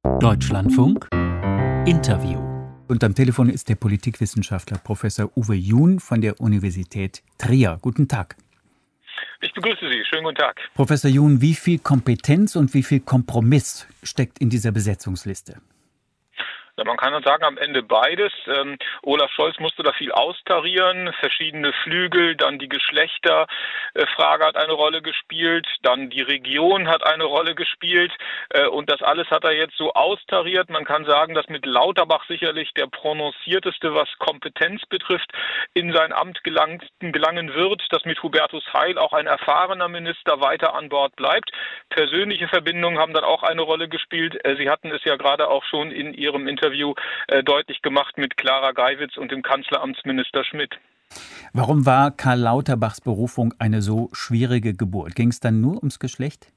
Deutschlandfunk Interview. Und am Telefon ist der Politikwissenschaftler Professor Uwe Jun von der Universität Trier. Guten Tag. Ich begrüße Sie. Schönen guten Tag. Professor Jun, wie viel Kompetenz und wie viel Kompromiss steckt in dieser Besetzungsliste? Ja, man kann sagen, am Ende beides. Olaf Scholz musste da viel austarieren, verschiedene Flügel, dann die Geschlechterfrage hat eine Rolle gespielt, dann die Region hat eine Rolle gespielt und das alles hat er jetzt so austariert. Man kann sagen, dass mit Lauterbach sicherlich der prononcierteste, was Kompetenz betrifft, in sein Amt gelangen wird, dass mit Hubertus Heil auch ein erfahrener Minister weiter an Bord bleibt. Persönliche Verbindungen haben dann auch eine Rolle gespielt. Sie hatten es ja gerade auch schon in Ihrem Interview deutlich gemacht mit Clara Geiwitz und dem Kanzleramtsminister Schmidt. Warum war Karl Lauterbachs Berufung eine so schwierige Geburt? Ging es dann nur ums Geschlecht?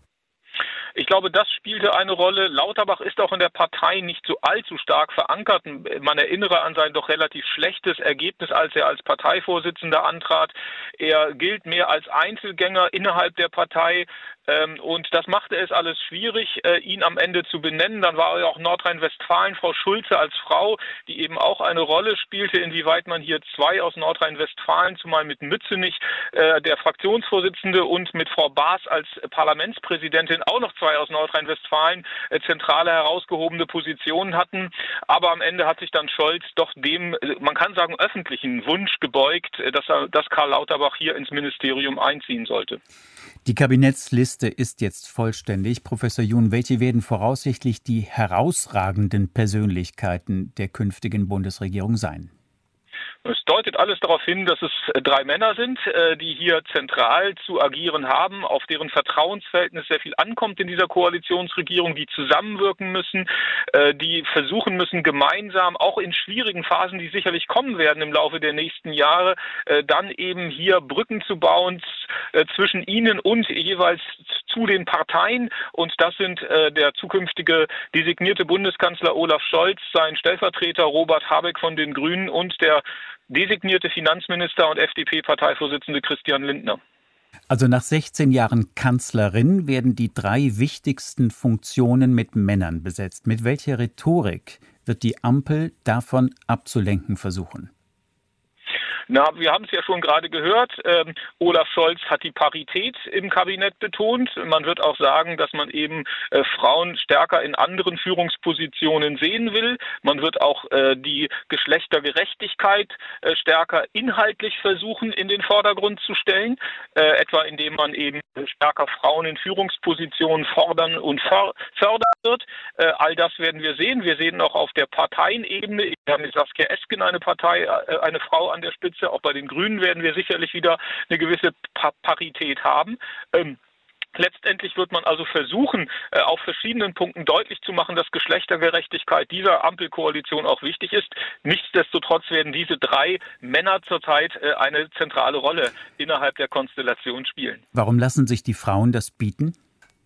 Ich glaube, das spielte eine Rolle. Lauterbach ist auch in der Partei nicht so allzu stark verankert. Man erinnere an sein doch relativ schlechtes Ergebnis, als er als Parteivorsitzender antrat. Er gilt mehr als Einzelgänger innerhalb der Partei. Und das machte es alles schwierig, ihn am Ende zu benennen. Dann war ja auch Nordrhein-Westfalen, Frau Schulze als Frau, die eben auch eine Rolle spielte, inwieweit man hier zwei aus Nordrhein-Westfalen, zumal mit Mützenich, der Fraktionsvorsitzende, und mit Frau Baas als Parlamentspräsidentin auch noch zwei aus Nordrhein-Westfalen zentrale herausgehobene Positionen hatten. Aber am Ende hat sich dann Scholz doch dem, man kann sagen, öffentlichen Wunsch gebeugt, dass Karl Lauterbach hier ins Ministerium einziehen sollte. Die Kabinettsliste ist jetzt vollständig. Professor Jun, welche werden voraussichtlich die herausragenden Persönlichkeiten der künftigen Bundesregierung sein? Es deutet alles darauf hin, dass es drei Männer sind, die hier zentral zu agieren haben, auf deren Vertrauensverhältnis sehr viel ankommt in dieser Koalitionsregierung, die zusammenwirken müssen, die versuchen müssen, gemeinsam, auch in schwierigen Phasen, die sicherlich kommen werden im Laufe der nächsten Jahre, dann eben hier Brücken zu bauen zwischen ihnen und jeweils zu den Parteien. Und das sind der zukünftige designierte Bundeskanzler Olaf Scholz, sein Stellvertreter Robert Habeck von den Grünen und der designierte Finanzminister und FDP-Parteivorsitzende Christian Lindner. Also nach 16 Jahren Kanzlerin werden die drei wichtigsten Funktionen mit Männern besetzt. Mit welcher Rhetorik wird die Ampel davon abzulenken versuchen? Na, wir haben es ja schon gerade gehört. Olaf Scholz hat die Parität im Kabinett betont. Man wird auch sagen, dass man eben Frauen stärker in anderen Führungspositionen sehen will. Man wird auch die Geschlechtergerechtigkeit stärker inhaltlich versuchen, in den Vordergrund zu stellen. Etwa indem man eben stärker Frauen in Führungspositionen fordern und fördern wird. All das werden wir sehen. Wir sehen auch auf der Parteienebene. Wir haben mit Saskia Esken eine Frau an der Spitze. Auch bei den Grünen werden wir sicherlich wieder eine gewisse Parität haben. Letztendlich wird man also versuchen, auf verschiedenen Punkten deutlich zu machen, dass Geschlechtergerechtigkeit dieser Ampelkoalition auch wichtig ist. Nichtsdestotrotz werden diese drei Männer zurzeit eine zentrale Rolle innerhalb der Konstellation spielen. Warum lassen sich die Frauen das bieten?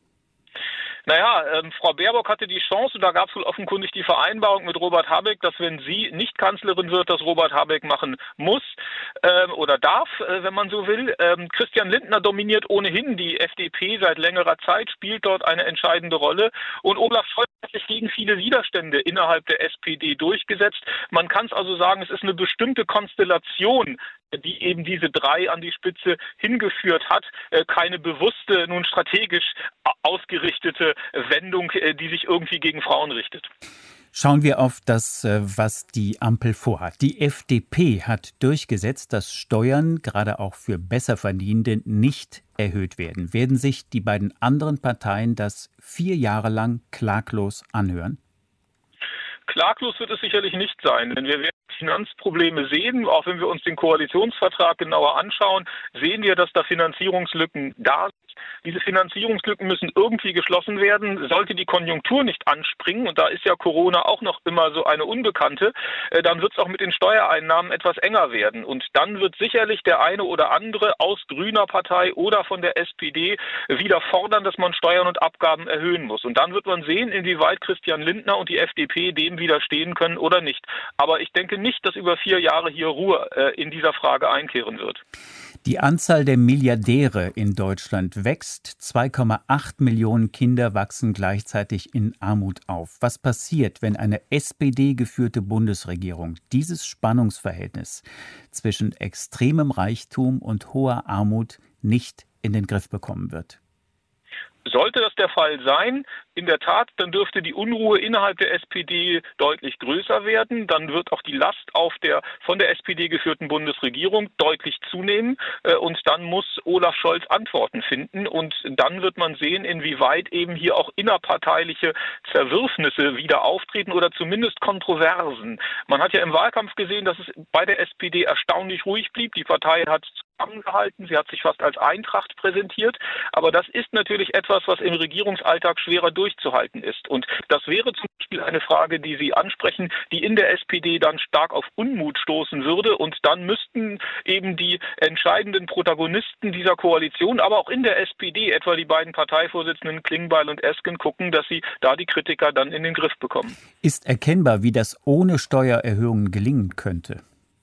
Naja, Frau Baerbock hatte die Chance, da gab es wohl offenkundig die Vereinbarung mit Robert Habeck, dass wenn sie nicht Kanzlerin wird, das Robert Habeck machen muss oder darf, wenn man so will. Christian Lindner dominiert ohnehin die FDP seit längerer Zeit, spielt dort eine entscheidende Rolle. Und Olaf Scholz hat sich gegen viele Widerstände innerhalb der SPD durchgesetzt. Man kann es also sagen, es ist eine bestimmte Konstellation, die eben diese drei an die Spitze hingeführt hat. Keine bewusste, nun strategisch ausgerichtete Wendung, die sich irgendwie gegen Frauen richtet. Schauen wir auf das, was die Ampel vorhat. Die FDP hat durchgesetzt, dass Steuern, gerade auch für Besserverdienende, nicht erhöht werden. Werden sich die beiden anderen Parteien das 4 Jahre lang klaglos anhören? Klaglos wird es sicherlich nicht sein, denn wir werden Finanzprobleme sehen. Auch wenn wir uns den Koalitionsvertrag genauer anschauen, sehen wir, dass da Finanzierungslücken da sind. Diese Finanzierungslücken müssen irgendwie geschlossen werden. Sollte die Konjunktur nicht anspringen, und da ist ja Corona auch noch immer so eine Unbekannte, dann wird es auch mit den Steuereinnahmen etwas enger werden. Und dann wird sicherlich der eine oder andere aus grüner Partei oder von der SPD wieder fordern, dass man Steuern und Abgaben erhöhen muss. Und dann wird man sehen, inwieweit Christian Lindner und die FDP dem widerstehen können oder nicht. Aber ich denke nicht, dass über 4 Jahre hier Ruhe in dieser Frage einkehren wird. Die Anzahl der Milliardäre in Deutschland wächst. 2,8 Millionen Kinder wachsen gleichzeitig in Armut auf. Was passiert, wenn eine SPD-geführte Bundesregierung dieses Spannungsverhältnis zwischen extremem Reichtum und hoher Armut nicht in den Griff bekommen wird? Sollte das der Fall sein, in der Tat, dann dürfte die Unruhe innerhalb der SPD deutlich größer werden. Dann wird auch die Last auf der von der SPD geführten Bundesregierung deutlich zunehmen. Und dann muss Olaf Scholz Antworten finden. Und dann wird man sehen, inwieweit eben hier auch innerparteiliche Zerwürfnisse wieder auftreten oder zumindest Kontroversen. Man hat ja im Wahlkampf gesehen, dass es bei der SPD erstaunlich ruhig blieb. Die Partei hat zusammengehalten. Sie hat sich fast als Eintracht präsentiert. Aber das ist natürlich etwas, was im Regierungsalltag schwerer durchzuhalten ist. Und das wäre zum Beispiel eine Frage, die Sie ansprechen, die in der SPD dann stark auf Unmut stoßen würde. Und dann müssten eben die entscheidenden Protagonisten dieser Koalition, aber auch in der SPD, etwa die beiden Parteivorsitzenden Klingbeil und Esken, gucken, dass sie da die Kritiker dann in den Griff bekommen. Ist erkennbar, wie das ohne Steuererhöhungen gelingen könnte?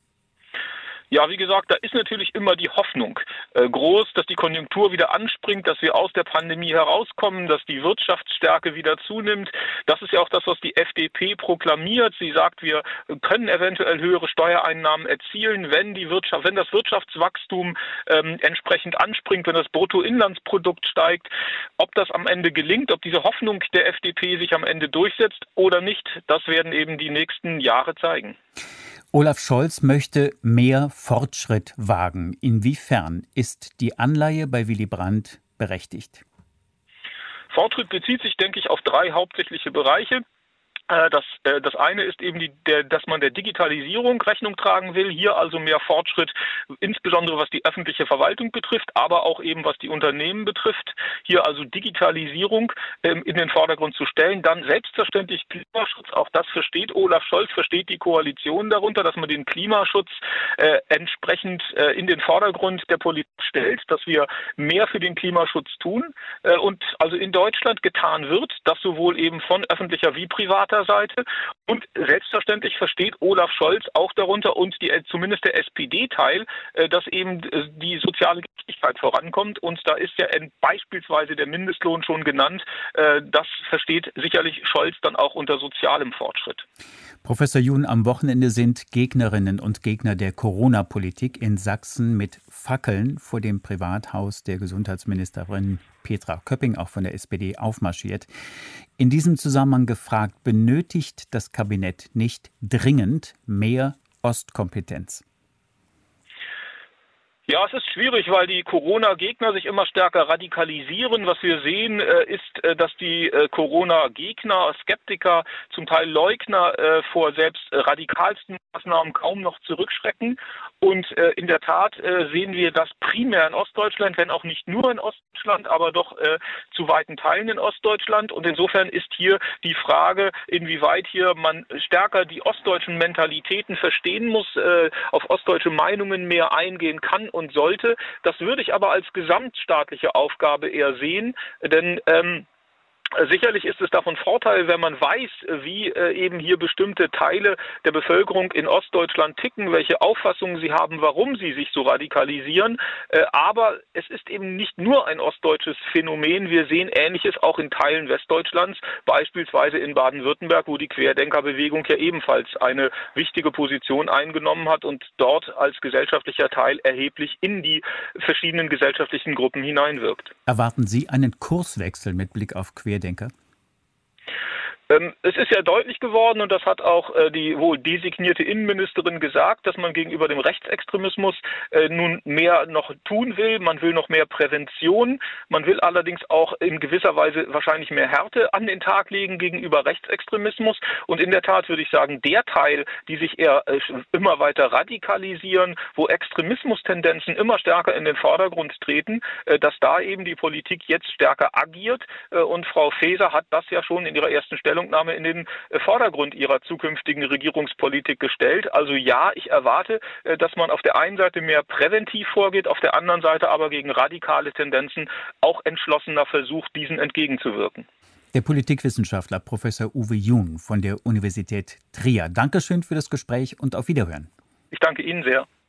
Ja, wie gesagt, da ist natürlich immer die Hoffnung groß, dass die Konjunktur wieder anspringt, dass wir aus der Pandemie herauskommen, dass die Wirtschaftsstärke wieder zunimmt. Das ist ja auch das, was die FDP proklamiert. Sie sagt, wir können eventuell höhere Steuereinnahmen erzielen, wenn das Wirtschaftswachstum entsprechend anspringt, wenn das Bruttoinlandsprodukt steigt. Ob das am Ende gelingt, ob diese Hoffnung der FDP sich am Ende durchsetzt oder nicht, das werden eben die nächsten Jahre zeigen. Olaf Scholz möchte mehr Fortschritt wagen. Inwiefern ist die Anleihe bei Willy Brandt berechtigt? Fortschritt bezieht sich, denke ich, auf drei hauptsächliche Bereiche. Das eine ist eben, dass man der Digitalisierung Rechnung tragen will. Hier also mehr Fortschritt, insbesondere was die öffentliche Verwaltung betrifft, aber auch eben was die Unternehmen betrifft. Hier also Digitalisierung in den Vordergrund zu stellen. Dann selbstverständlich Klimaschutz. Auch das versteht Olaf Scholz, versteht die Koalition darunter, dass man den Klimaschutz entsprechend in den Vordergrund der Politik stellt, dass wir mehr für den Klimaschutz tun und also in Deutschland getan wird, das sowohl eben von öffentlicher wie privater Seite. Und selbstverständlich versteht Olaf Scholz auch darunter und zumindest der SPD-Teil, dass eben die soziale Gerechtigkeit vorankommt. Und da ist ja beispielsweise der Mindestlohn schon genannt. Das versteht sicherlich Scholz dann auch unter sozialem Fortschritt. Professor Jun, am Wochenende sind Gegnerinnen und Gegner der Corona-Politik in Sachsen mit Fackeln vor dem Privathaus der Gesundheitsministerin Petra Köpping, auch von der SPD, aufmarschiert. In diesem Zusammenhang gefragt, benötigt das Kabinett nicht dringend mehr Ostkompetenz? Ja, es ist schwierig, weil die Corona-Gegner sich immer stärker radikalisieren. Was wir sehen, ist, dass die Corona-Gegner, Skeptiker, zum Teil Leugner vor selbst radikalsten Maßnahmen kaum noch zurückschrecken. Und in der Tat sehen wir das primär in Ostdeutschland, wenn auch nicht nur in Ostdeutschland, aber doch zu weiten Teilen in Ostdeutschland. Und insofern ist hier die Frage, inwieweit hier man stärker die ostdeutschen Mentalitäten verstehen muss, auf ostdeutsche Meinungen mehr eingehen kann und sollte. Das würde ich aber als gesamtstaatliche Aufgabe eher sehen, denn sicherlich ist es davon Vorteil, wenn man weiß, wie eben hier bestimmte Teile der Bevölkerung in Ostdeutschland ticken, welche Auffassungen sie haben, warum sie sich so radikalisieren. Aber es ist eben nicht nur ein ostdeutsches Phänomen. Wir sehen Ähnliches auch in Teilen Westdeutschlands, beispielsweise in Baden-Württemberg, wo die Querdenkerbewegung ja ebenfalls eine wichtige Position eingenommen hat und dort als gesellschaftlicher Teil erheblich in die verschiedenen gesellschaftlichen Gruppen hineinwirkt. Erwarten Sie einen Kurswechsel mit Blick auf Querdenker? Es ist ja deutlich geworden, und das hat auch die wohl designierte Innenministerin gesagt, dass man gegenüber dem Rechtsextremismus nun mehr noch tun will. Man will noch mehr Prävention. Man will allerdings auch in gewisser Weise wahrscheinlich mehr Härte an den Tag legen gegenüber Rechtsextremismus. Und in der Tat würde ich sagen, der Teil, die sich eher immer weiter radikalisieren, wo Extremismustendenzen immer stärker in den Vordergrund treten, dass da eben die Politik jetzt stärker agiert. Und Frau Faeser hat das ja schon in ihrer ersten Stellungnahme in den Vordergrund ihrer zukünftigen Regierungspolitik gestellt. Also ja, ich erwarte, dass man auf der einen Seite mehr präventiv vorgeht, auf der anderen Seite aber gegen radikale Tendenzen auch entschlossener versucht, diesen entgegenzuwirken. Der Politikwissenschaftler Professor Uwe Jun von der Universität Trier. Dankeschön für das Gespräch und auf Wiederhören. Ich danke Ihnen sehr.